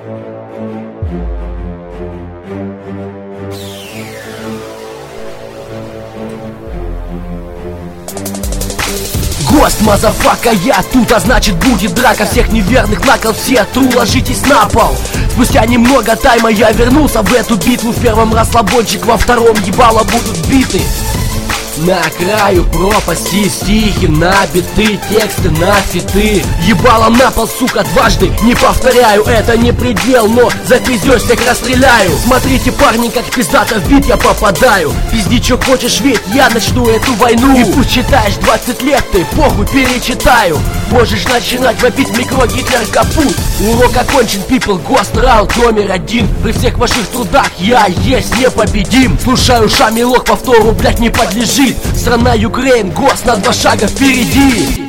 Гость, мазафака, я тут, а значит будет драка. Всех неверных на кол, все тут ложитесь на пол. Спустя немного тайма я вернулся в эту битву. В первом расслабончик, во втором ебало будут биты. На краю пропасти стихи, набиты тексты на фиты. Ебало на пол, сука, дважды не повторяю. Это не предел, но запиздёшь, всех расстреляю. Смотрите, парни, как пиздато в бит я попадаю. Пизди, чё хочешь, ведь я начну эту войну. И пусть читаешь 20 лет, ты похуй, перечитаю. Можешь начинать вопить микро, Гитлер капут. Урок окончен, people, гост раунд номер 1. При всех ваших трудах я есть непобедим. Слушай ушами лог, повтору, блять, не подлежит. Страна Украин, гост на 2 шага впереди.